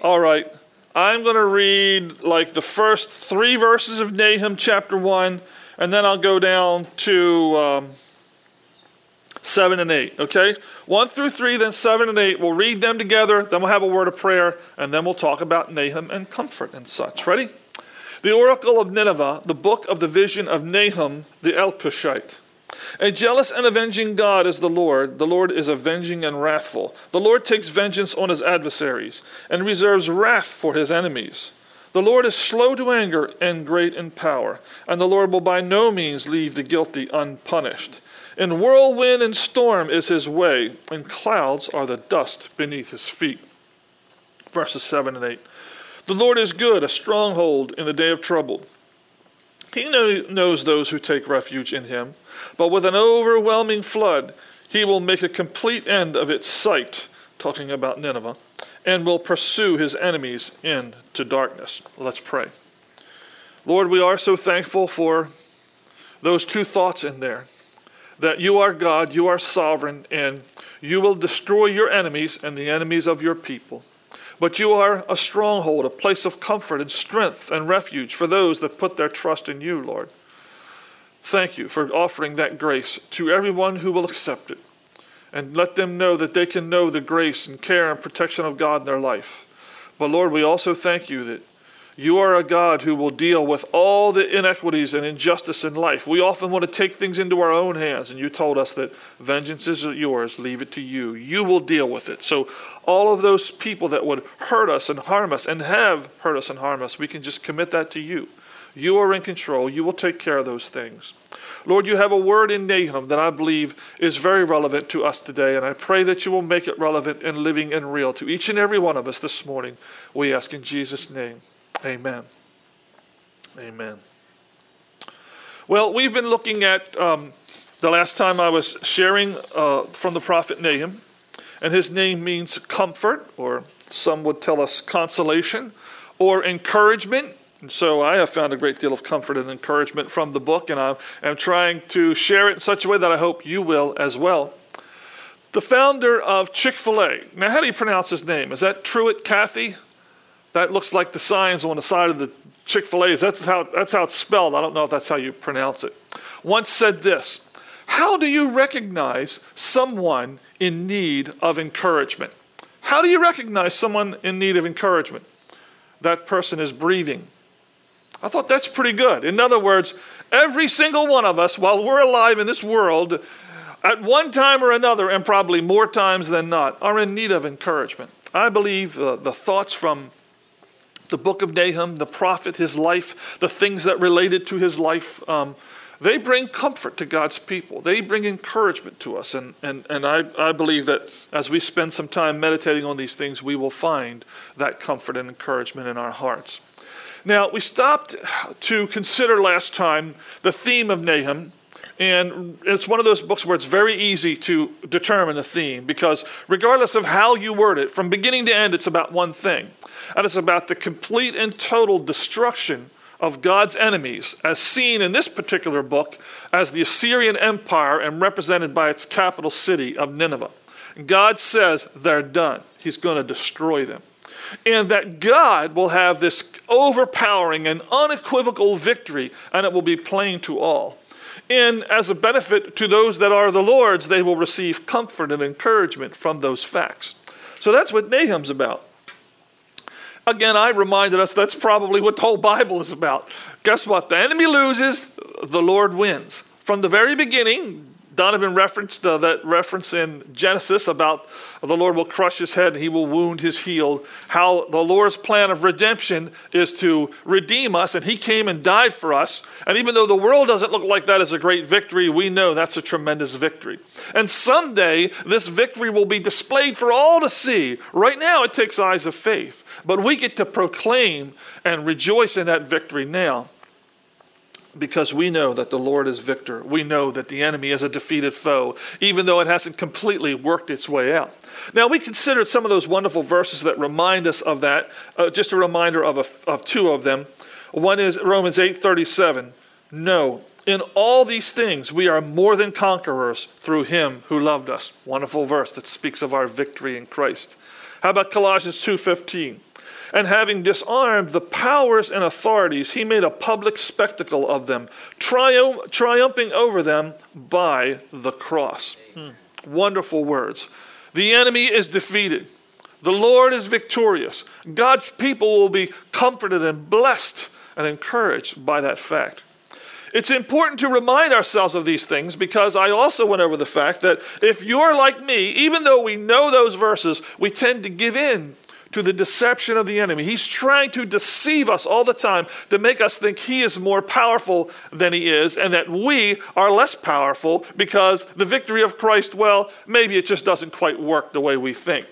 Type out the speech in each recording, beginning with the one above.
All right. I'm going to read like the first 3 verses of Nahum chapter 1, and then I'll go down to 7 and 8, okay? 1 through 3, then 7 and 8. We'll read them together, then we'll have a word of prayer, and then we'll talk about Nahum and comfort and such. Ready? The oracle of Nineveh, the book of the vision of Nahum the Elkoshite. A jealous and avenging God is the Lord. The Lord is avenging and wrathful. The Lord takes vengeance on his adversaries and reserves wrath for his enemies. The Lord is slow to anger and great in power, and the Lord will by no means leave the guilty unpunished. In whirlwind and storm is his way, and clouds are the dust beneath his feet. Verses 7 and 8. The Lord is good, a stronghold in the day of trouble. He knows those who take refuge in him, but with an overwhelming flood, he will make a complete end of its sight, talking about Nineveh, and will pursue his enemies into darkness. Let's pray. Lord, we are so thankful for those 2 thoughts in there, that you are God, you are sovereign, and you will destroy your enemies and the enemies of your people. But you are a stronghold, a place of comfort and strength and refuge for those that put their trust in you, Lord. Thank you for offering that grace to everyone who will accept it. And let them know that they can know the grace and care and protection of God in their life. But Lord, we also thank you that you are a God who will deal with all the inequities and injustice in life. We often want to take things into our own hands, and you told us that vengeance is yours, leave it to you. You will deal with it. So all of those people that would hurt us and harm us and have hurt us and harm us, we can just commit that to you. You are in control. You will take care of those things. Lord, you have a word in Nahum that I believe is very relevant to us today, and I pray that you will make it relevant and living and real to each and every one of us this morning. We ask in Jesus' name. Amen. Amen. Well, we've been looking at the last time I was sharing from the prophet Nahum, and his name means comfort, or some would tell us consolation, or encouragement. And so I have found a great deal of comfort and encouragement from the book, and I'm trying to share it in such a way that I hope you will as well. The founder of Chick-fil-A. Now, how do you pronounce his name? Is that Truett Cathy? That looks like the signs on the side of the Chick-fil-A. That's how it's spelled. I don't know if that's how you pronounce it. Once said this: how do you recognize someone in need of encouragement? How do you recognize someone in need of encouragement? That person is breathing. I thought that's pretty good. In other words, every single one of us, while we're alive in this world, at one time or another, and probably more times than not, are in need of encouragement. I believe the thoughts from the book of Nahum, the prophet, his life, the things that related to his life, they bring comfort to God's people. They bring encouragement to us. And I believe that as we spend some time meditating on these things, we will find that comfort and encouragement in our hearts. Now, we stopped to consider last time the theme of Nahum. And it's one of those books where it's very easy to determine the theme, because regardless of how you word it, from beginning to end, it's about one thing. And it's about the complete and total destruction of God's enemies, as seen in this particular book as the Assyrian Empire and represented by its capital city of Nineveh. And God says they're done. He's going to destroy them. And that God will have this overpowering and unequivocal victory, and it will be plain to all. And as a benefit to those that are the Lord's, they will receive comfort and encouragement from those facts. So that's what Nahum's about. Again, I reminded us that's probably what the whole Bible is about. Guess what? The enemy loses, the Lord wins. From the very beginning, Donovan referenced that reference in Genesis about the Lord will crush his head and he will wound his heel. How the Lord's plan of redemption is to redeem us, and he came and died for us. And even though the world doesn't look like that as a great victory, we know that's a tremendous victory. And someday this victory will be displayed for all to see. Right now it takes eyes of faith, but we get to proclaim and rejoice in that victory now, because we know that the Lord is victor. We know that the enemy is a defeated foe, even though it hasn't completely worked its way out. Now, we considered some of those wonderful verses that remind us of that. Just a reminder of 2 of them. One is Romans 8:37. No, in all these things we are more than conquerors through him who loved us. Wonderful verse that speaks of our victory in Christ. How about Colossians 2:15? And having disarmed the powers and authorities, he made a public spectacle of them, triumphing over them by the cross. Wonderful words. The enemy is defeated. The Lord is victorious. God's people will be comforted and blessed and encouraged by that fact. It's important to remind ourselves of these things because I also went over the fact that if you're like me, even though we know those verses, we tend to give in to the deception of the enemy. He's trying to deceive us all the time to make us think he is more powerful than he is and that we are less powerful because the victory of Christ, well, maybe it just doesn't quite work the way we think.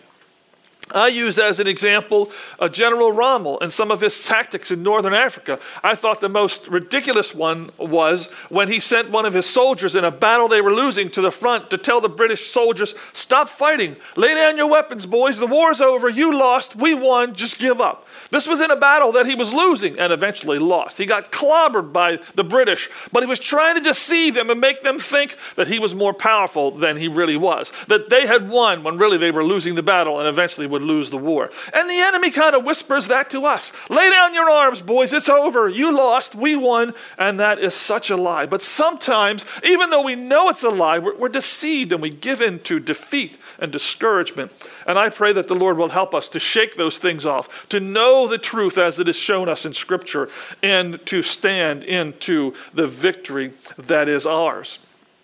I used as an example General Rommel and some of his tactics in northern Africa. I thought the most ridiculous one was when he sent one of his soldiers in a battle they were losing to the front to tell the British soldiers, stop fighting, lay down your weapons, boys, the war's over, you lost, we won, just give up. This was in a battle that he was losing and eventually lost. He got clobbered by the British, but he was trying to deceive them and make them think that he was more powerful than he really was, that they had won when really they were losing the battle and eventually would lose the war. And the enemy kind of whispers that to us. Lay down your arms, boys, it's over. You lost, we won, and that is such a lie. But sometimes, even though we know it's a lie, we're deceived and we give in to defeat and discouragement. And I pray that the Lord will help us to shake those things off, to know the truth as it is shown us in Scripture, and to stand into the victory that is ours.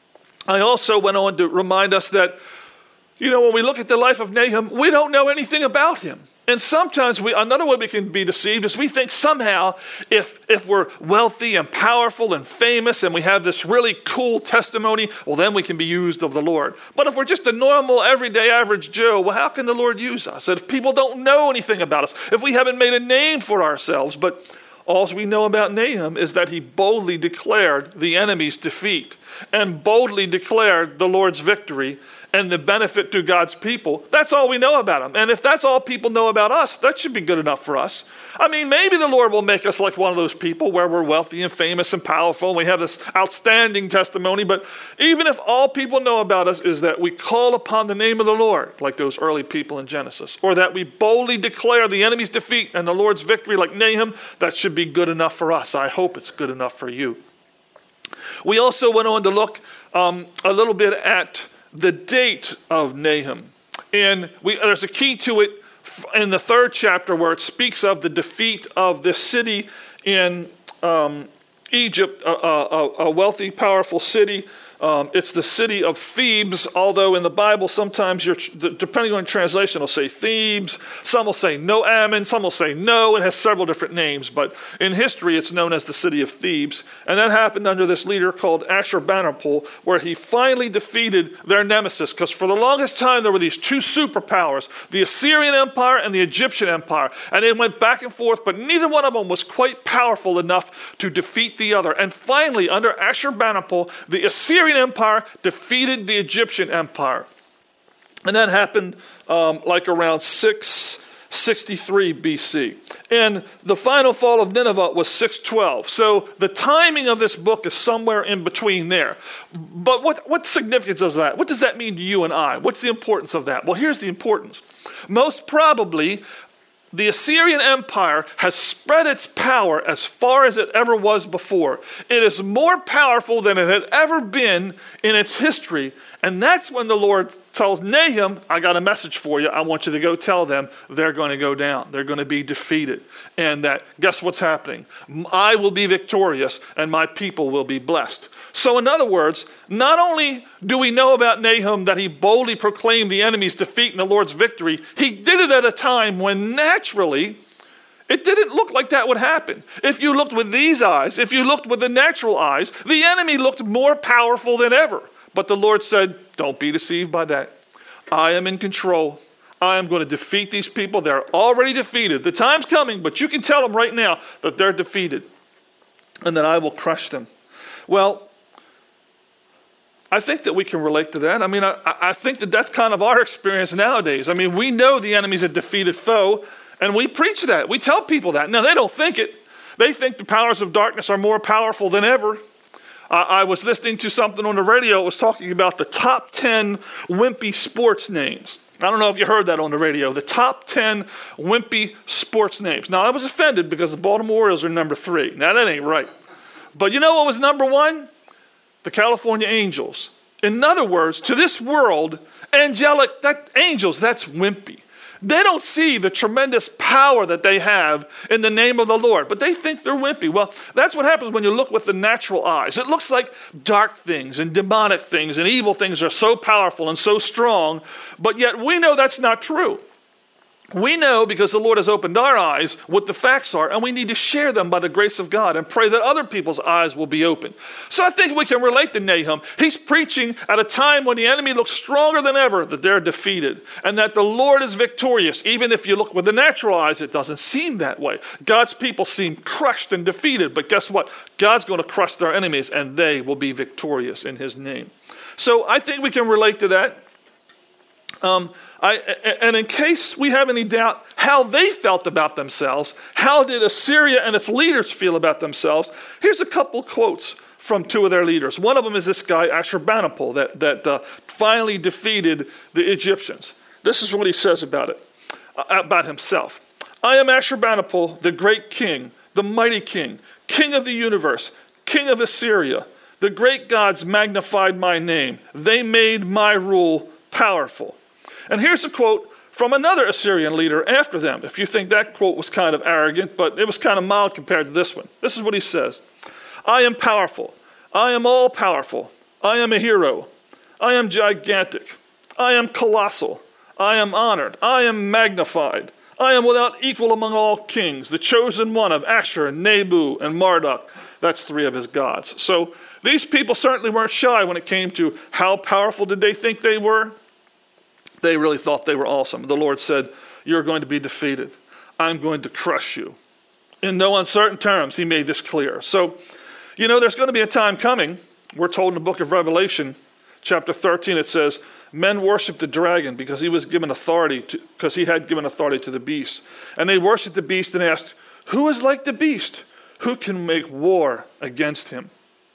I also went on to remind us that, when we look at the life of Nahum, we don't know anything about him. And sometimes another way we can be deceived is we think somehow if we're wealthy and powerful and famous and we have this really cool testimony, well, then we can be used of the Lord. But if we're just a normal, everyday, average Joe, well, how can the Lord use us? And if people don't know anything about us, if we haven't made a name for ourselves, but all we know about Nahum is that he boldly declared the enemy's defeat and boldly declared the Lord's victory and the benefit to God's people. That's all we know about him. And if that's all people know about us, that should be good enough for us. I mean, maybe the Lord will make us like one of those people where we're wealthy and famous and powerful and we have this outstanding testimony. But even if all people know about us is that we call upon the name of the Lord, like those early people in Genesis, or that we boldly declare the enemy's defeat and the Lord's victory like Nahum, that should be good enough for us. I hope it's good enough for you. We also went on to look a little bit at the date of Nahum. And there's a key to it in the 3rd chapter where it speaks of the defeat of this city in Egypt, a wealthy, powerful city. It's the city of Thebes, although in the Bible sometimes, depending on translation, it'll say Thebes. Some will say Noammon, some will say No. It has several different names, but in history it's known as the city of Thebes. And that happened under this leader called Ashurbanipal, where he finally defeated their nemesis, because for the longest time there were these two superpowers, the Assyrian Empire and the Egyptian Empire, and they went back and forth, but neither one of them was quite powerful enough to defeat the other. And finally, under Ashurbanipal, the Assyrian Empire defeated the Egyptian Empire. And that happened like around 663 BC. And the final fall of Nineveh was 612. So the timing of this book is somewhere in between there. But what significance is that? What does that mean to you and I? What's the importance of that? Well, here's the importance. Most probably, the Assyrian Empire has spread its power as far as it ever was before. It is more powerful than it had ever been in its history. And that's when the Lord tells Nahum, I got a message for you. I want you to go tell them they're going to go down. They're going to be defeated. And that, guess what's happening? I will be victorious and my people will be blessed. So in other words, not only do we know about Nahum that he boldly proclaimed the enemy's defeat and the Lord's victory, he did it at a time when naturally it didn't look like that would happen. If you looked with these eyes, if you looked with the natural eyes, the enemy looked more powerful than ever. But the Lord said, don't be deceived by that. I am in control. I am going to defeat these people. They're already defeated. The time's coming, but you can tell them right now that they're defeated and that I will crush them. Well, I think that we can relate to that. I mean, I think that that's kind of our experience nowadays. I mean, we know the enemy's a defeated foe, and we preach that. We tell people that. Now, they don't think it. They think the powers of darkness are more powerful than ever. I was listening to something on the radio. It was talking about the top 10 wimpy sports names. I don't know if you heard that on the radio. The top 10 wimpy sports names. Now, I was offended because the Baltimore Orioles are number 3. Now, that ain't right. But you know what was number 1? The California Angels. In other words, to this world, angels, that's wimpy. They don't see the tremendous power that they have in the name of the Lord, but they think they're wimpy. Well, that's what happens when you look with the natural eyes. It looks like dark things and demonic things and evil things are so powerful and so strong, but yet we know that's not true. We know because the Lord has opened our eyes what the facts are, and we need to share them by the grace of God and pray that other people's eyes will be open. So I think we can relate to Nahum. He's preaching at a time when the enemy looks stronger than ever, that they're defeated, and that the Lord is victorious. Even if you look with the natural eyes, it doesn't seem that way. God's people seem crushed and defeated, but guess what? God's going to crush their enemies, and they will be victorious in his name. So I think we can relate to that. And in case we have any doubt how they felt about themselves, how did Assyria and its leaders feel about themselves, here's a couple quotes from 2 of their leaders. One of them is this guy, Ashurbanipal, that finally defeated the Egyptians. This is what he says about it, about himself. I am Ashurbanipal, the great king, the mighty king, king of the universe, king of Assyria. The great gods magnified my name. They made my rule powerful. And here's a quote from another Assyrian leader after them. If you think that quote was kind of arrogant, but it was kind of mild compared to this one. This is what he says. I am powerful. I am all powerful. I am a hero. I am gigantic. I am colossal. I am honored. I am magnified. I am without equal among all kings, the chosen one of Ashur, Nebu, and Marduk. That's 3 of his gods. So these people certainly weren't shy when it came to how powerful did they think they were. They really thought they were awesome. The Lord said, you're going to be defeated. I'm going to crush you. In no uncertain terms, he made this clear. So, there's going to be a time coming. We're told in the book of Revelation, chapter 13, it says, men worshiped the dragon because he had given authority to the beast. And they worshiped the beast and asked, who is like the beast? Who can make war against him?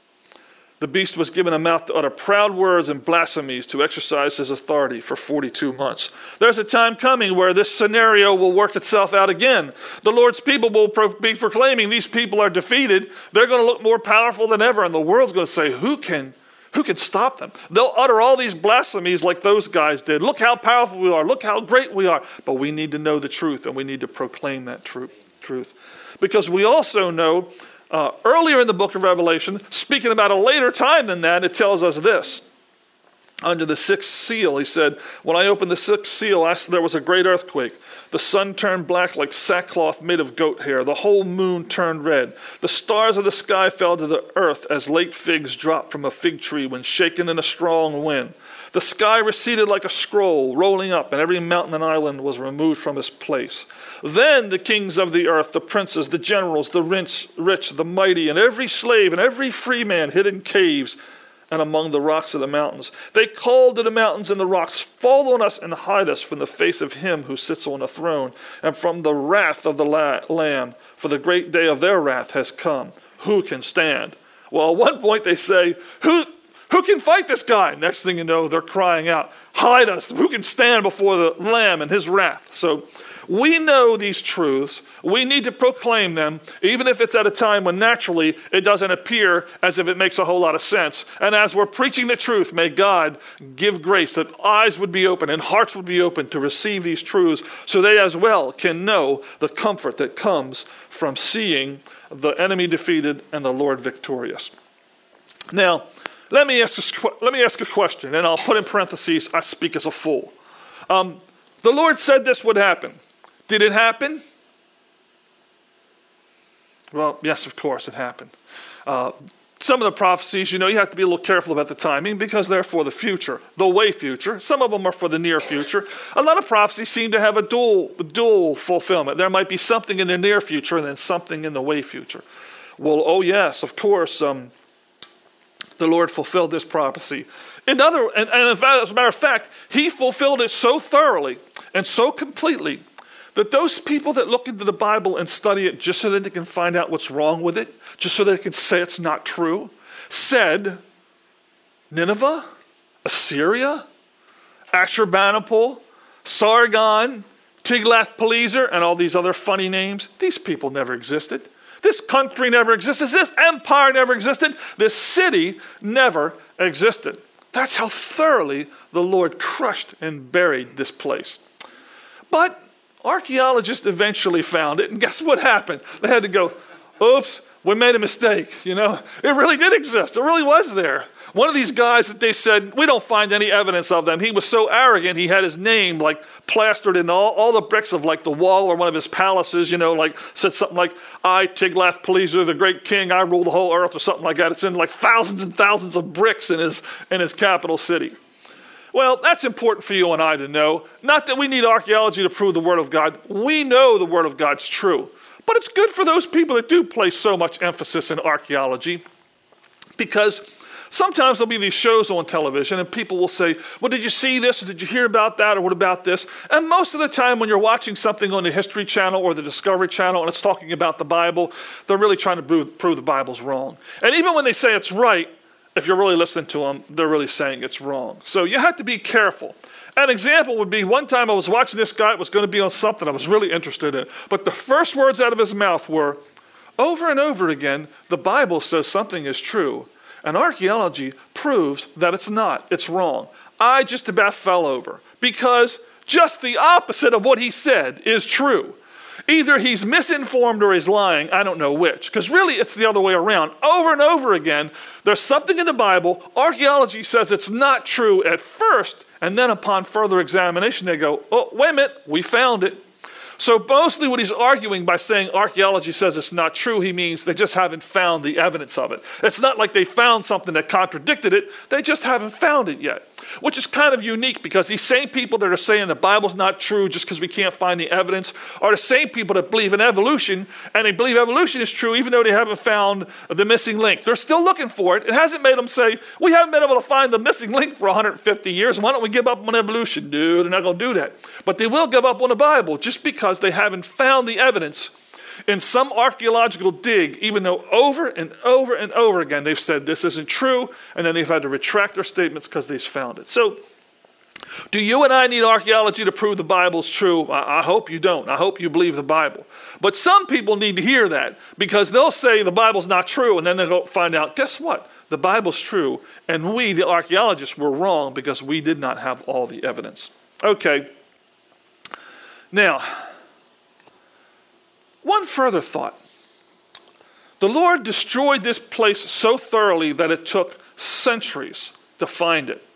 The beast was given a mouth to utter proud words and blasphemies to exercise his authority for 42 months. There's a time coming where this scenario will work itself out again. The Lord's people will be proclaiming these people are defeated. They're going to look more powerful than ever, and the world's going to say, who can stop them? They'll utter all these blasphemies like those guys did. Look how powerful we are. Look how great we are. But we need to know the truth, and we need to proclaim that truth. Because we also know earlier in the book of Revelation, speaking about a later time than that, it tells us this. Under the 6th seal, he said, when I opened the 6th seal, there was a great earthquake. The sun turned black like sackcloth made of goat hair. The whole moon turned red. The stars of the sky fell to the earth as late figs drop from a fig tree when shaken in a strong wind. The sky receded like a scroll, rolling up, and every mountain and island was removed from its place. Then the kings of the earth, the princes, the generals, the rich, the mighty, and every slave and every free man hid in caves and among the rocks of the mountains. They called to the mountains and the rocks, fall on us and hide us from the face of him who sits on the throne and from the wrath of the Lamb, for the great day of their wrath has come. Who can stand? Well, at one point they say, who can fight this guy? Next thing you know, they're crying out, hide us. Who can stand before the Lamb and his wrath? So we know these truths. We need to proclaim them, even if it's at a time when naturally it doesn't appear as if it makes a whole lot of sense. And as we're preaching the truth, may God give grace that eyes would be open and hearts would be open to receive these truths so they as well can know the comfort that comes from seeing the enemy defeated and the Lord victorious. Now, let me ask a question, and I'll put in parentheses, I speak as a fool. The Lord said this would happen. Did it happen? Well, yes, of course it happened. Some of the prophecies, you have to be a little careful about the timing because they're for the future, the way future. Some of them are for the near future. A lot of prophecies seem to have a dual fulfillment. There might be something in the near future and then something in the way future. Well, oh yes, of course, the Lord fulfilled this prophecy. As a matter of fact, he fulfilled it so thoroughly and so completely that those people that look into the Bible and study it just so that they can find out what's wrong with it, just so they can say it's not true, said Nineveh, Assyria, Ashurbanipal, Sargon, Tiglath-Pileser, and all these other funny names. These people never existed. This country never existed. This empire never existed. This city never existed. That's how thoroughly the Lord crushed and buried this place. But archaeologists eventually found it, and guess what happened? They had to go, oops, we made a mistake, It really did exist. It really was there. One of these guys that they said, we don't find any evidence of them. He was so arrogant, he had his name plastered in all the bricks of the wall or one of his palaces, said something like, I, Tiglath-Pileser, the great king, I rule the whole earth, or something like that. It's in thousands and thousands of bricks in his capital city. Well, that's important for you and I to know. Not that we need archaeology to prove the Word of God. We know the Word of God's true. But it's good for those people that do place so much emphasis in archaeology, because sometimes there'll be these shows on television and people will say, well, did you see this? Or did you hear about that? Or what about this? And most of the time when you're watching something on the History Channel or the Discovery Channel and it's talking about the Bible, they're really trying to prove the Bible's wrong. And even when they say it's right, if you're really listening to them, they're really saying it's wrong. So you have to be careful. An example would be one time I was watching this guy. It was going to be on something I was really interested in. But the first words out of his mouth were, over and over again, the Bible says something is true. And archaeology proves that it's not. It's wrong. I just about fell over because just the opposite of what he said is true. Either he's misinformed or he's lying. I don't know which. Because really it's the other way around. Over and over again, there's something in the Bible. Archaeology says it's not true at first. And then upon further examination, they go, oh, wait a minute, we found it. So mostly what he's arguing by saying archaeology says it's not true, he means they just haven't found the evidence of it. It's not like they found something that contradicted it. They just haven't found it yet, which is kind of unique because these same people that are saying the Bible's not true just because we can't find the evidence are the same people that believe in evolution, and they believe evolution is true even though they haven't found the missing link. They're still looking for it. It hasn't made them say, we haven't been able to find the missing link for 150 years. Why don't we give up on evolution? No, they're not going to do that. But they will give up on the Bible just because they haven't found the evidence in some archaeological dig, even though over and over and over again they've said this isn't true, and then they've had to retract their statements because they've found it. So, do you and I need archaeology to prove the Bible's true? I hope you don't. I hope you believe the Bible. But some people need to hear that because they'll say the Bible's not true, and then they'll go find out, guess what? The Bible's true, and we, the archaeologists, were wrong because we did not have all the evidence. Okay. Now, one further thought. The Lord destroyed this place so thoroughly that it took centuries to find it.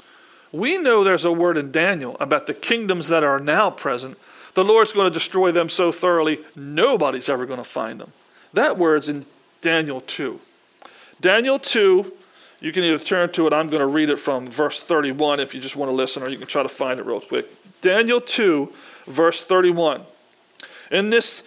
We know there's a word in Daniel about the kingdoms that are now present. The Lord's going to destroy them so thoroughly, nobody's ever going to find them. That word's in Daniel 2. Daniel 2, you can either turn to it, I'm going to read it from verse 31 if you just want to listen, or you can try to find it real quick. Daniel 2, verse 31. In this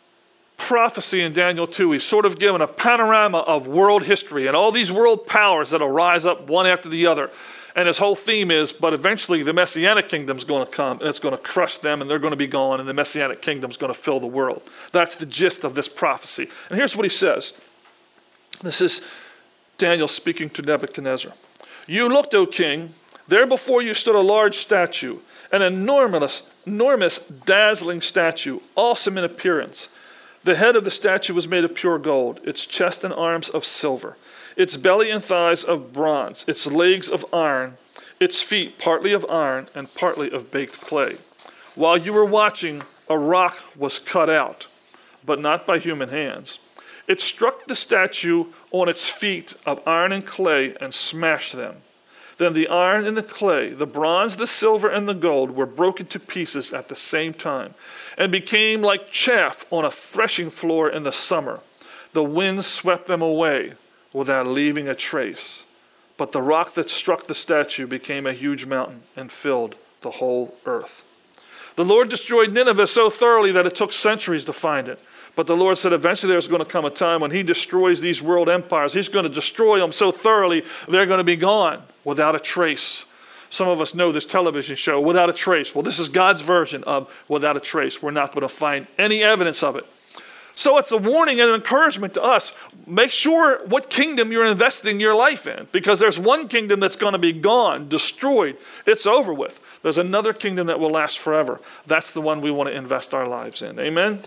prophecy in Daniel 2, he's sort of given a panorama of world history and all these world powers that'll rise up one after the other. And his whole theme is, but eventually the Messianic kingdom's going to come and it's going to crush them and they're going to be gone and the Messianic kingdom's going to fill the world. That's the gist of this prophecy. And here's what he says. This is Daniel speaking to Nebuchadnezzar. You looked, O king, there before you stood a large statue, an enormous, dazzling statue, awesome in appearance. The head of the statue was made of pure gold, its chest and arms of silver, its belly and thighs of bronze, its legs of iron, its feet partly of iron and partly of baked clay. While you were watching, a rock was cut out, but not by human hands. It struck the statue on its feet of iron and clay and smashed them. Then the iron and the clay, the bronze, the silver, and the gold were broken to pieces at the same time and became like chaff on a threshing floor in the summer. The wind swept them away without leaving a trace. But the rock that struck the statue became a huge mountain and filled the whole earth. The Lord destroyed Nineveh so thoroughly that it took centuries to find it. But the Lord said eventually there's going to come a time when he destroys these world empires. He's going to destroy them so thoroughly they're going to be gone without a trace. Some of us know this television show, Without a Trace. Well, this is God's version of Without a Trace. We're not going to find any evidence of it. So it's a warning and an encouragement to us. Make sure what kingdom you're investing your life in, because there's one kingdom that's going to be gone, destroyed. It's over with. There's another kingdom that will last forever. That's the one we want to invest our lives in. Amen?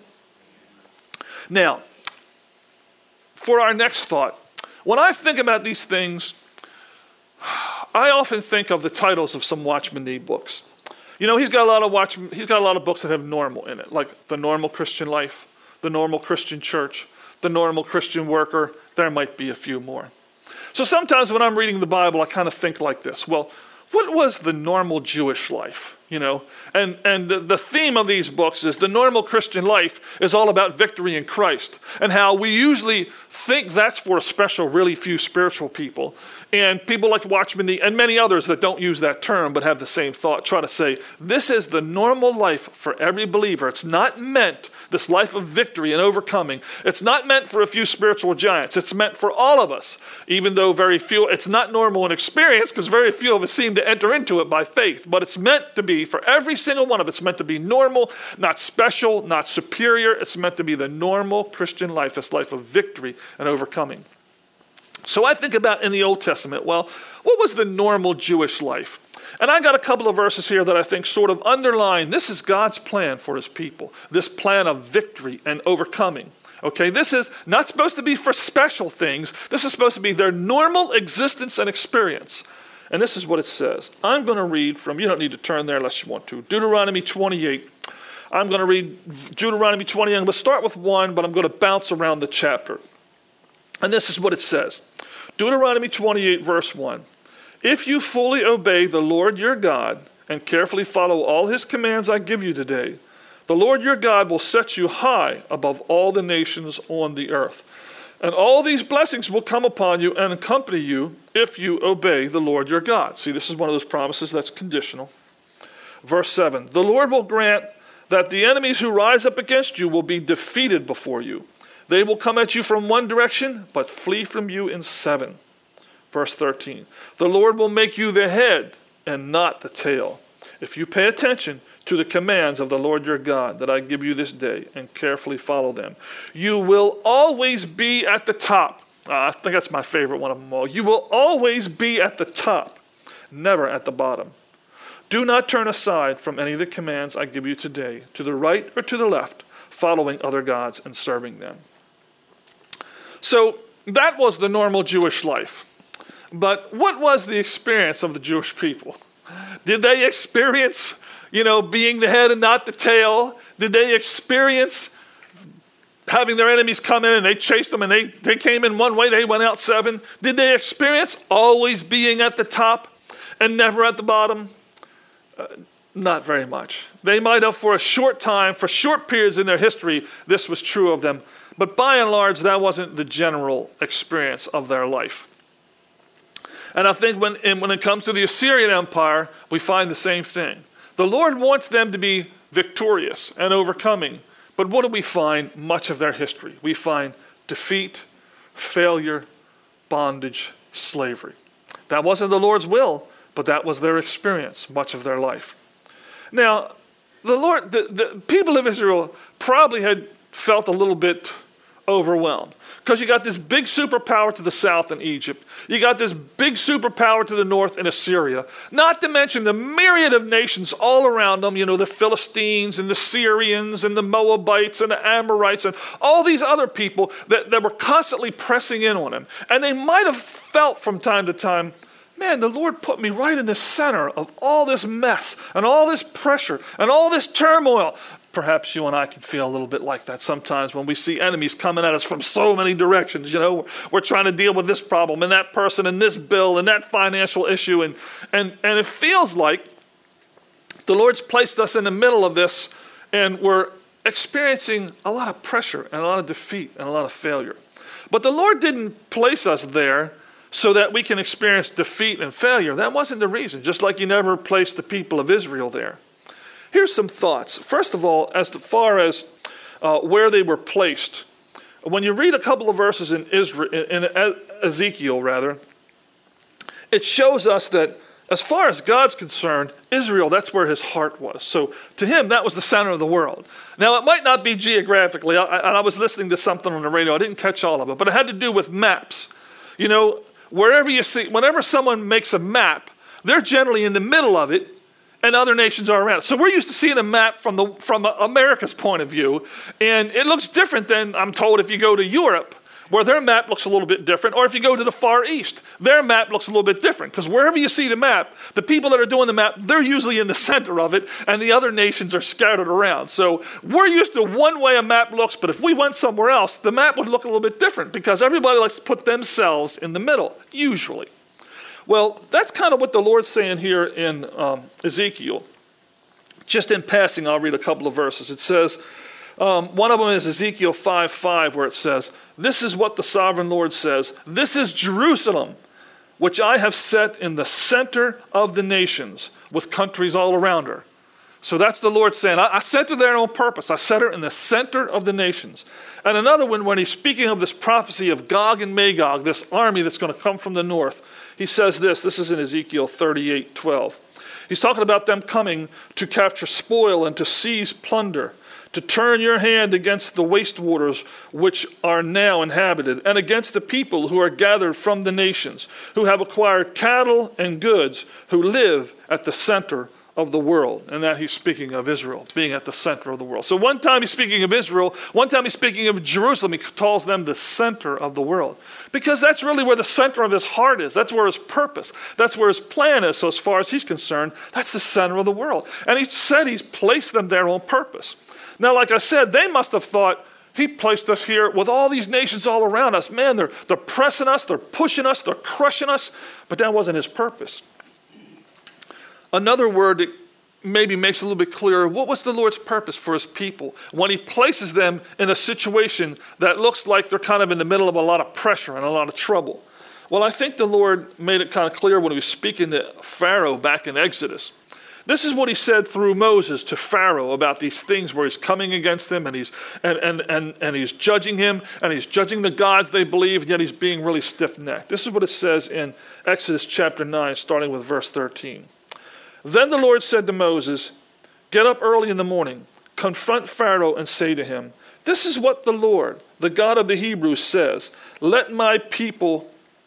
Now, for our next thought, when I think about these things, I often think of the titles of some Watchman Nee books. You know, he's got a lot of books that have normal in it, like The Normal Christian Life, The Normal Christian Church, The Normal Christian Worker. There might be a few more. So sometimes when I'm reading the Bible, I kind of think like this. Well, what was the normal Jewish life? You know, and the theme of these books is the normal Christian life is all about victory in Christ, and how we usually think that's for a special, really few spiritual people. And people like Watchman Nee and many others that don't use that term but have the same thought try to say, this is the normal life for every believer. It's not meant, this life of victory and overcoming, it's not meant for a few spiritual giants. It's meant for all of us, even though very few, it's not normal in experience because very few of us seem to enter into it by faith. But it's meant to be, for every single one of us, it's meant to be normal, not special, not superior. It's meant to be the normal Christian life, this life of victory and overcoming. So I think about in the Old Testament, well, what was the normal Jewish life? And I got a couple of verses here that I think sort of underline this is God's plan for his people, this plan of victory and overcoming. Okay, this is not supposed to be for special things. This is supposed to be their normal existence and experience. And this is what it says. I'm going to read from, you don't need to turn there unless you want to, Deuteronomy 28. I'm going to read Deuteronomy 28. I'm going to start with 1, but I'm going to bounce around the chapter. And this is what it says. Deuteronomy 28, verse 1. If you fully obey the Lord your God and carefully follow all his commands I give you today, the Lord your God will set you high above all the nations on the earth. And all these blessings will come upon you and accompany you if you obey the Lord your God. See, this is one of those promises that's conditional. Verse 7. The Lord will grant that the enemies who rise up against you will be defeated before you. They will come at you from one direction, but flee from you in 7. Verse 13. The Lord will make you the head and not the tail, if you pay attention to the commands of the Lord your God that I give you this day and carefully follow them. You will always be at the top. I think that's my favorite one of them all. You will always be at the top, never at the bottom. Do not turn aside from any of the commands I give you today, to the right or to the left, following other gods and serving them. So that was the normal Jewish life. But what was the experience of the Jewish people? Did they experience, being the head and not the tail? Did they experience having their enemies come in and they chased them and they came in one way, they went out 7? Did they experience always being at the top and never at the bottom? Not very much. They might have for a short time, for short periods in their history, this was true of them. But by and large, that wasn't the general experience of their life. And I think when it comes to the Assyrian Empire, we find the same thing. The Lord wants them to be victorious and overcoming. But what do we find much of their history? We find defeat, failure, bondage, slavery. That wasn't the Lord's will, but that was their experience much of their life. Now, the people of Israel probably had felt a little bit overwhelmed, because you got this big superpower to the south in Egypt. You got this big superpower to the north in Assyria. Not to mention the myriad of nations all around them, the Philistines and the Syrians and the Moabites and the Amorites and all these other people that were constantly pressing in on him. And they might have felt from time to time, man, the Lord put me right in the center of all this mess and all this pressure and all this turmoil. Perhaps you and I can feel a little bit like that sometimes when we see enemies coming at us from so many directions. We're trying to deal with this problem and that person and this bill and that financial issue. And it feels like the Lord's placed us in the middle of this, and we're experiencing a lot of pressure and a lot of defeat and a lot of failure. But the Lord didn't place us there so that we can experience defeat and failure. That wasn't the reason, just like he never placed the people of Israel there. Here's some thoughts. First of all, as far as where they were placed, when you read a couple of verses in Ezekiel, it shows us that As far as God's concerned, Israel, that's where his heart was. So to him, that was the center of the world. Now, it might not be geographically. I was listening to something on the radio. I didn't catch all of it, but it had to do with maps. You know, wherever you see, whenever someone makes a map, they're generally in the middle of it, and other nations are around. So we're used to seeing a map from America's point of view, and it looks different than, I'm told, if you go to Europe, where their map looks a little bit different, or if you go to the Far East, their map looks a little bit different. Because wherever you see the map, the people that are doing the map, they're usually in the center of it, and the other nations are scattered around. So we're used to one way a map looks, but if we went somewhere else, the map would look a little bit different, because everybody likes to put themselves in the middle, usually. Well, that's kind of what the Lord's saying here in Ezekiel. Just in passing, I'll read a couple of verses. It says, one of them is Ezekiel 5:5, where it says, "This is what the sovereign Lord says. This is Jerusalem, which I have set in the center of the nations, with countries all around her." So that's the Lord saying, I set her there on purpose. I set her in the center of the nations. And another one, when he's speaking of this prophecy of Gog and Magog, this army that's going to come from the north, he says this. This is in Ezekiel 38:12. He's talking about them coming to capture spoil and to seize plunder, to turn your hand against the waste waters which are now inhabited, and against the people who are gathered from the nations, who have acquired cattle and goods, who live at the center of the world. And that he's speaking of Israel being at the center of the world. So one time he's speaking of Israel, one time he's speaking of Jerusalem. He calls them the center of the world, because that's really where the center of his heart is. That's where his purpose, that's where his plan is. So as far as he's concerned, that's the center of the world. And he said he's placed them there on purpose. Now, like I said, they must have thought, he placed us here with all these nations all around us. Man, they're pressing us, they're pushing us, they're crushing us. But that wasn't his purpose. Another word that maybe makes it a little bit clearer, what was the Lord's purpose for his people when he places them in a situation that looks like they're kind of in the middle of a lot of pressure and a lot of trouble? Well, I think the Lord made it kind of clear when he was speaking to Pharaoh back in Exodus. This is what he said through Moses to Pharaoh about these things where he's coming against them, and he's judging him, and he's judging the gods they believe, and yet he's being really stiff-necked. This is what it says in Exodus chapter 9, starting with verse 13. "Then the Lord said to Moses, 'Get up early in the morning, confront Pharaoh, and say to him, "This is what the Lord, the God of the Hebrews, says. Let my people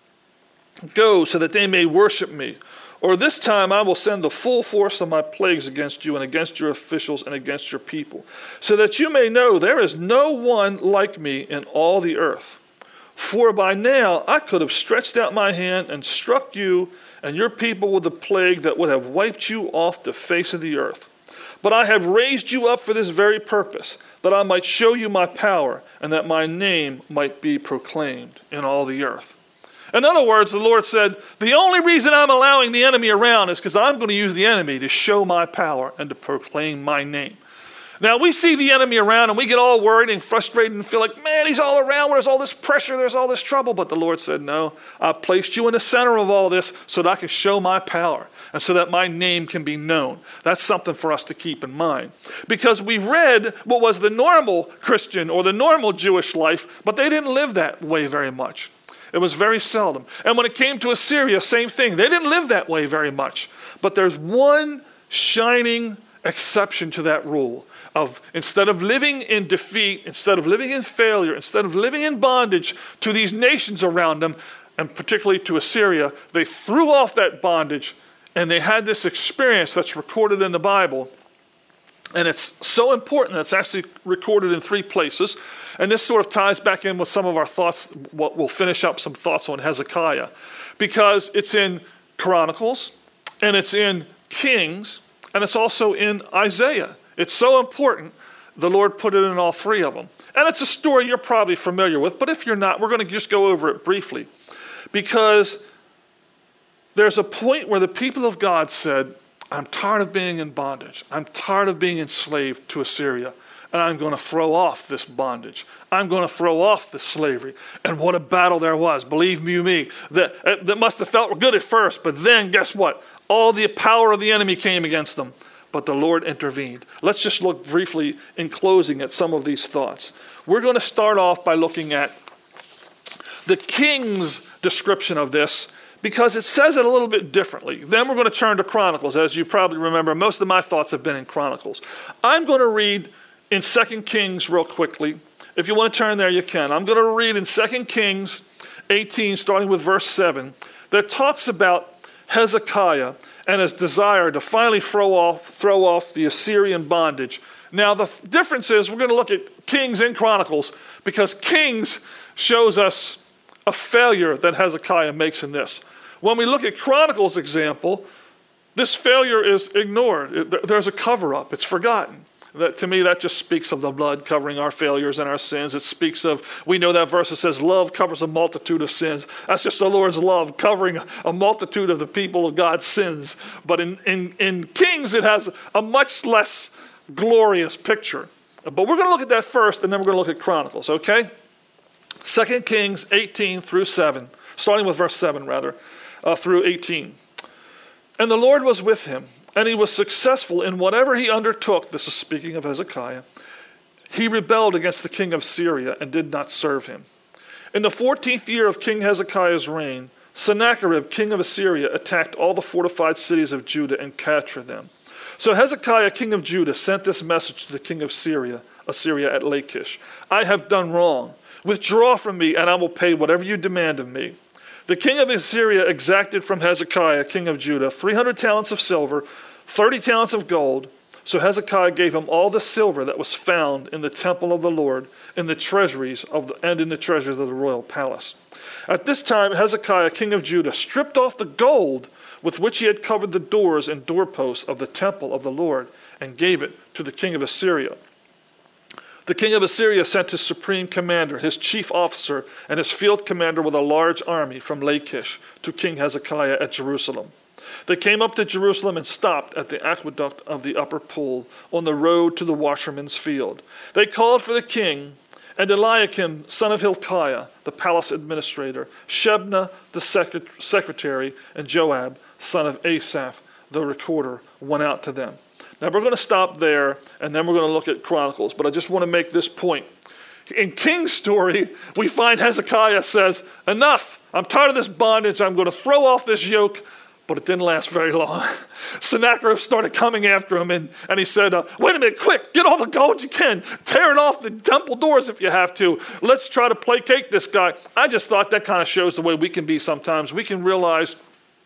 go so that they may worship me. Or this time I will send the full force of my plagues against you and against your officials and against your people, so that you may know there is no one like me in all the earth. For by now I could have stretched out my hand and struck you and your people with a plague that would have wiped you off the face of the earth. But I have raised you up for this very purpose, that I might show you my power and that my name might be proclaimed in all the earth.'" In other words, the Lord said, the only reason I'm allowing the enemy around is because I'm going to use the enemy to show my power and to proclaim my name. Now, we see the enemy around and we get all worried and frustrated and feel like, man, he's all around. There's all this pressure. There's all this trouble. But the Lord said, no, I placed you in the center of all this so that I can show my power and so that my name can be known. That's something for us to keep in mind. Because we read what was the normal Christian or the normal Jewish life, but they didn't live that way very much. It was very seldom. And when it came to Assyria, same thing. They didn't live that way very much. But there's one shining exception to that rule of instead of living in defeat, instead of living in failure, instead of living in bondage to these nations around them, and particularly to Assyria, they threw off that bondage and they had this experience that's recorded in the Bible. And it's so important that it's actually recorded in 3 places. And this sort of ties back in with some of our thoughts. We'll finish up some thoughts on Hezekiah. Because it's in Chronicles, and it's in Kings, and it's also in Isaiah. It's so important, the Lord put it in all 3 of them. And it's a story you're probably familiar with, but if you're not, we're going to just go over it briefly. Because there's a point where the people of God said, I'm tired of being in bondage. I'm tired of being enslaved to Assyria. And I'm going to throw off this bondage. I'm going to throw off this slavery. And what a battle there was. Believe you me, that must have felt good at first. But then, guess what? All the power of the enemy came against them. But the Lord intervened. Let's just look briefly in closing at some of these thoughts. We're going to start off by looking at the king's description of this, because it says it a little bit differently. Then we're going to turn to Chronicles. As you probably remember, most of my thoughts have been in Chronicles. I'm going to read in 2 Kings real quickly. If you want to turn there, you can. I'm going to read in 2 Kings 18, starting with verse 7, that talks about Hezekiah and his desire to finally throw off the Assyrian bondage. Now, the difference is we're going to look at Kings and Chronicles because Kings shows us a failure that Hezekiah makes in this. When we look at Chronicles' example, this failure is ignored. There's a cover-up. It's forgotten. To me, that just speaks of the blood covering our failures and our sins. It speaks of, we know that verse that says, love covers a multitude of sins. That's just the Lord's love covering a multitude of the people of God's sins. But in Kings, it has a much less glorious picture. But we're going to look at that first, and then we're going to look at Chronicles, okay? 2 Kings 18 through 7, starting with verse 7, through 18. And the Lord was with him, and he was successful in whatever he undertook. This is speaking of Hezekiah. He rebelled against the king of Syria and did not serve him. In the 14th year of King Hezekiah's reign, Sennacherib, king of Assyria, attacked all the fortified cities of Judah and captured them. So Hezekiah, king of Judah, sent this message to the king of Assyria at Lachish. I have done wrong. Withdraw from me, and I will pay whatever you demand of me. The king of Assyria exacted from Hezekiah, king of Judah, 300 talents of silver, 30 talents of gold. So Hezekiah gave him all the silver that was found in the temple of the Lord, in the treasuries of the royal palace. At this time, Hezekiah, king of Judah, stripped off the gold with which he had covered the doors and doorposts of the temple of the Lord, and gave it to the king of Assyria. The king of Assyria sent his supreme commander, his chief officer, and his field commander with a large army from Lachish to King Hezekiah at Jerusalem. They came up to Jerusalem and stopped at the aqueduct of the upper pool on the road to the washerman's field. They called for the king, and Eliakim, son of Hilkiah, the palace administrator, Shebna, the secretary, and Joab, son of Asaph, the recorder, went out to them. Now, we're going to stop there, and then we're going to look at Chronicles. But I just want to make this point. In King's story, we find Hezekiah says, enough. I'm tired of this bondage. I'm going to throw off this yoke. But it didn't last very long. Sennacherib started coming after him, and he said, wait a minute, quick, get all the gold you can. Tear it off the temple doors if you have to. Let's try to placate this guy. I just thought that kind of shows the way we can be sometimes. We can realize,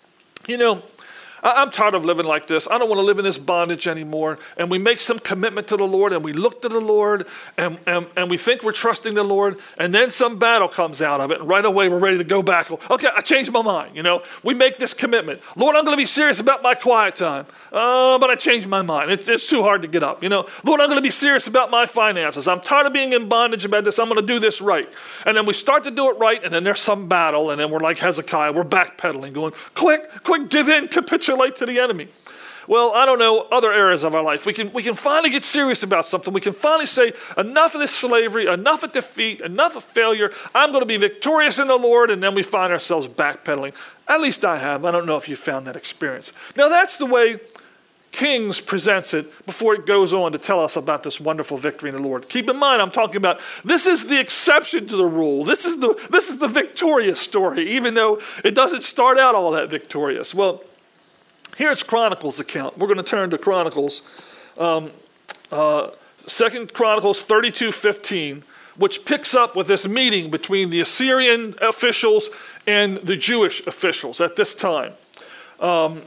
I'm tired of living like this. I don't want to live in this bondage anymore. And we make some commitment to the Lord, and we look to the Lord, and we think we're trusting the Lord, and then some battle comes out of it, and right away we're ready to go back. Okay, I changed my mind. We make this commitment. Lord, I'm going to be serious about my quiet time. But I changed my mind. It's too hard to get up. Lord, I'm going to be serious about my finances. I'm tired of being in bondage about this. I'm going to do this right. And then we start to do it right, and then there's some battle, and then we're like Hezekiah. We're backpedaling, going, quick, give in, capitulate to the enemy. Well, I don't know, other areas of our life. We can finally get serious about something. We can finally say, enough of this slavery, enough of defeat, enough of failure. I'm going to be victorious in the Lord, and then we find ourselves backpedaling. At least I have. I don't know if you found that experience. Now, that's the way Kings presents it before it goes on to tell us about this wonderful victory in the Lord. Keep in mind, I'm talking about this is the exception to the rule. This is the victorious story, even though it doesn't start out all that victorious. Well, here it's Chronicles account. We're going to turn to Chronicles, 2 Chronicles 32:15, which picks up with this meeting between the Assyrian officials and the Jewish officials at this time. And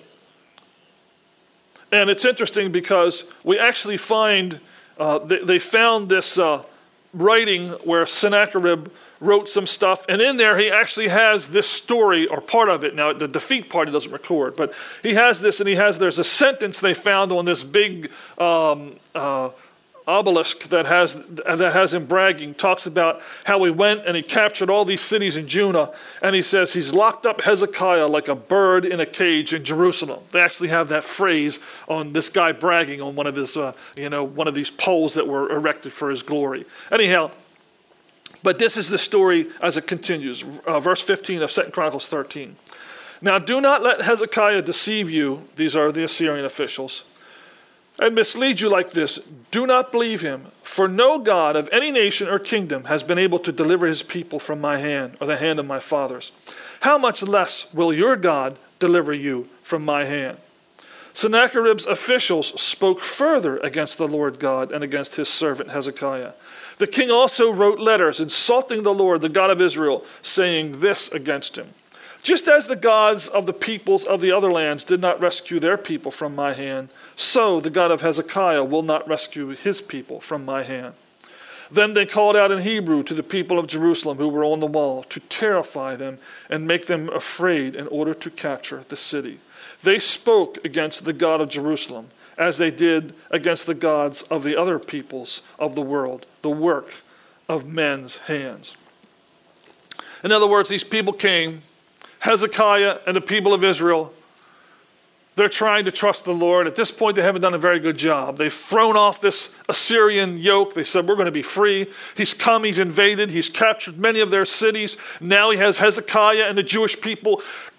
it's interesting because we actually find, they found this writing where Sennacherib wrote some stuff, and in there he actually has this story, or part of it. Now, the defeat part he doesn't record, but he has this, and there's a sentence they found on this big obelisk that has him bragging, talks about how he went and he captured all these cities in Judah, and he says he's locked up Hezekiah like a bird in a cage in Jerusalem. They actually have that phrase on this guy bragging on one of his, one of these poles that were erected for his glory. Anyhow, but this is the story as it continues. Verse 15 of 2 Chronicles 13. Now do not let Hezekiah deceive you, these are the Assyrian officials, and mislead you like this, do not believe him. For no God of any nation or kingdom has been able to deliver his people from my hand or the hand of my fathers. How much less will your God deliver you from my hand? Sennacherib's officials spoke further against the Lord God and against his servant Hezekiah. The king also wrote letters insulting the Lord, the God of Israel, saying this against him. Just as the gods of the peoples of the other lands did not rescue their people from my hand, so the God of Hezekiah will not rescue his people from my hand. Then they called out in Hebrew to the people of Jerusalem who were on the wall to terrify them and make them afraid in order to capture the city. They spoke against the God of Jerusalem as they did against the gods of the other peoples of the world, the work of men's hands. In other words, these people came, Hezekiah and the people of Israel, they're trying to trust the Lord. At this point, they haven't done a very good job. They've thrown off this Assyrian yoke. They said, we're going to be free. He's come, he's invaded, he's captured many of their cities. Now he has Hezekiah and the Jewish people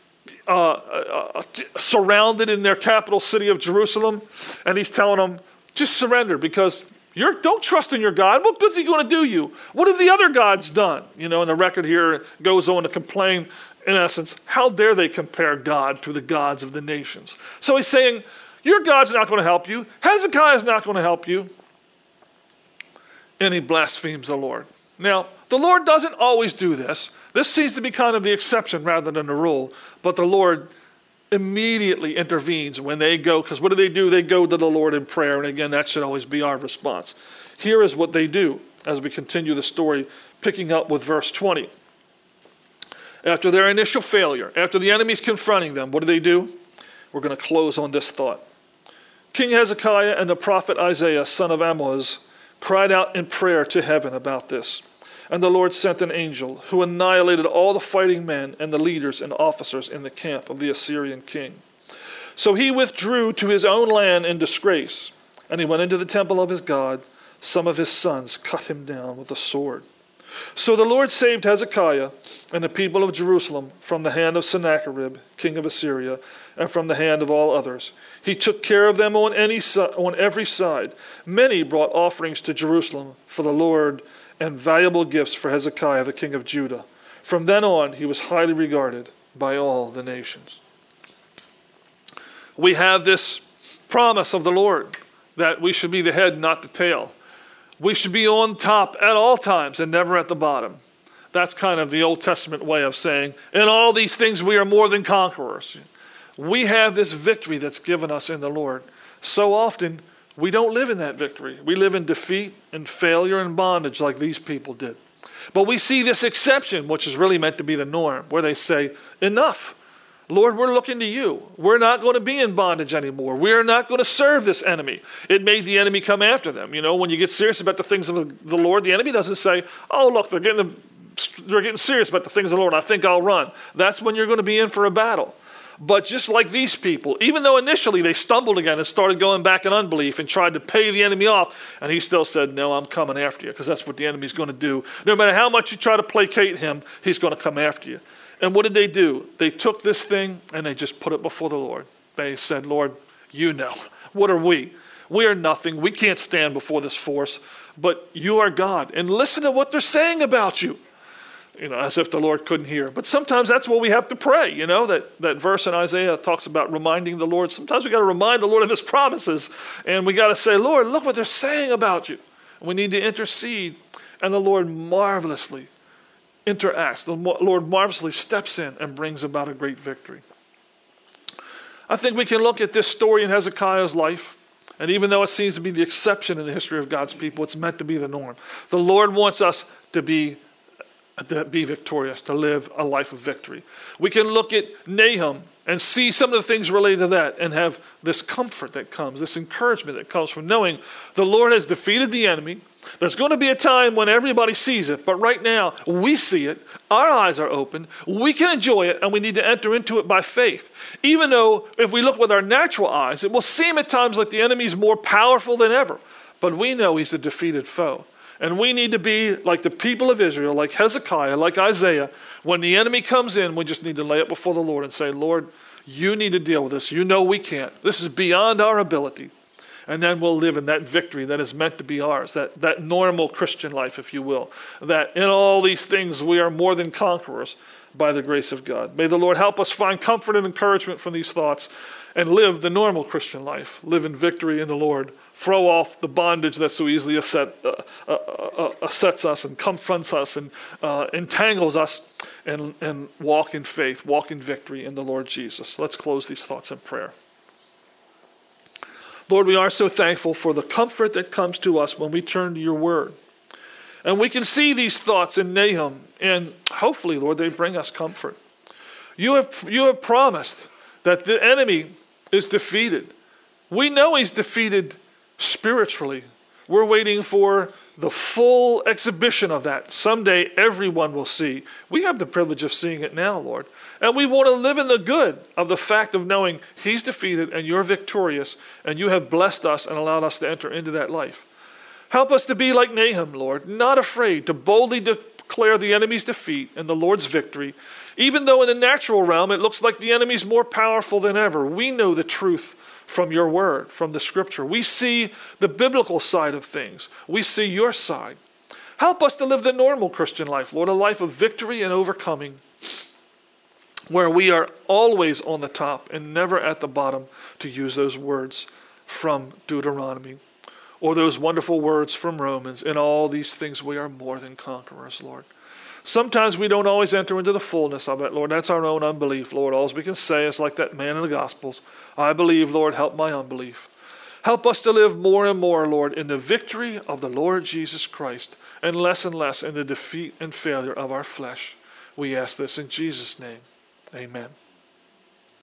surrounded in their capital city of Jerusalem. And he's telling them, just surrender because don't trust in your God. What good's he going to do you? What have the other gods done? And the record here goes on to complain, in essence, how dare they compare God to the gods of the nations? So he's saying, your God's not going to help you. Hezekiah's not going to help you. And he blasphemes the Lord. Now, the Lord doesn't always do this. This seems to be kind of the exception rather than the rule. But the Lord immediately intervenes when they go, because what do? They go to the Lord in prayer. And again, that should always be our response. Here is what they do as we continue the story, picking up with verse 20. After their initial failure, after the enemy's confronting them, what do? We're going to close on this thought. King Hezekiah and the prophet Isaiah, son of Amoz, cried out in prayer to heaven about this. And the Lord sent an angel who annihilated all the fighting men and the leaders and officers in the camp of the Assyrian king. So he withdrew to his own land in disgrace, and he went into the temple of his God. Some of his sons cut him down with a sword. So the Lord saved Hezekiah and the people of Jerusalem from the hand of Sennacherib, king of Assyria, and from the hand of all others. He took care of them on every side. Many brought offerings to Jerusalem for the Lord and valuable gifts for Hezekiah, the king of Judah. From then on, he was highly regarded by all the nations. We have this promise of the Lord that we should be the head, not the tail. We should be on top at all times and never at the bottom. That's kind of the Old Testament way of saying, in all these things we are more than conquerors. We have this victory that's given us in the Lord. So often, we don't live in that victory. We live in defeat and failure and bondage like these people did. But we see this exception, which is really meant to be the norm, where they say, enough. Lord, we're looking to you. We're not going to be in bondage anymore. We're not going to serve this enemy. It made the enemy come after them. When you get serious about the things of the Lord, the enemy doesn't say, oh, look, they're getting serious about the things of the Lord. I think I'll run. That's when you're going to be in for a battle. But just like these people, even though initially they stumbled again and started going back in unbelief and tried to pay the enemy off, and he still said, no, I'm coming after you, because that's what the enemy's going to do. No matter how much you try to placate him, he's going to come after you. And what did they do? They took this thing and they just put it before the Lord. They said, Lord, what are we? We are nothing. We can't stand before this force, but you are God. And listen to what they're saying about you. As if the Lord couldn't hear. But sometimes that's what we have to pray. That verse in Isaiah talks about reminding the Lord. Sometimes we got to remind the Lord of his promises. And we got to say, Lord, look what they're saying about you. We need to intercede. And the Lord marvelously interacts. The Lord marvelously steps in and brings about a great victory. I think we can look at this story in Hezekiah's life. And even though it seems to be the exception in the history of God's people, it's meant to be the norm. The Lord wants us to be victorious, to live a life of victory. We can look at Nahum and see some of the things related to that and have this comfort that comes, this encouragement that comes from knowing the Lord has defeated the enemy. There's going to be a time when everybody sees it, but right now we see it, our eyes are open, we can enjoy it, and we need to enter into it by faith. Even though if we look with our natural eyes, it will seem at times like the enemy is more powerful than ever, but we know he's a defeated foe. And we need to be like the people of Israel, like Hezekiah, like Isaiah. When the enemy comes in, we just need to lay it before the Lord and say, Lord, you need to deal with this. You know we can't. This is beyond our ability. And then we'll live in that victory that is meant to be ours, that normal Christian life, if you will. That in all these things we are more than conquerors by the grace of God. May the Lord help us find comfort and encouragement from these thoughts and live the normal Christian life. Live in victory in the Lord. Throw off the bondage that so easily assets us and confronts us and entangles us, and walk in faith, walk in victory in the Lord Jesus. Let's close these thoughts in prayer. Lord, we are so thankful for the comfort that comes to us when we turn to your word. And we can see these thoughts in Nahum, and hopefully, Lord, they bring us comfort. You have promised that the enemy is defeated. We know he's defeated spiritually. We're waiting for the full exhibition of that. Someday everyone will see. We have the privilege of seeing it now, Lord. And we want to live in the good of the fact of knowing he's defeated and you're victorious, and you have blessed us and allowed us to enter into that life. Help us to be like Nahum, Lord, not afraid to boldly declare the enemy's defeat and the Lord's victory. Even though in the natural realm it looks like the enemy's more powerful than ever, we know the truth from your word, from the scripture. We see the biblical side of things. We see your side. Help us to live the normal Christian life, Lord, a life of victory and overcoming, where we are always on the top and never at the bottom, to use those words from Deuteronomy, or those wonderful words from Romans. In all these things we are more than conquerors, Lord. Sometimes we don't always enter into the fullness of it, Lord. That's our own unbelief, Lord. All we can say is like that man in the Gospels, I believe, Lord, help my unbelief. Help us to live more and more, Lord, in the victory of the Lord Jesus Christ, and less in the defeat and failure of our flesh. We ask this in Jesus' name. Amen.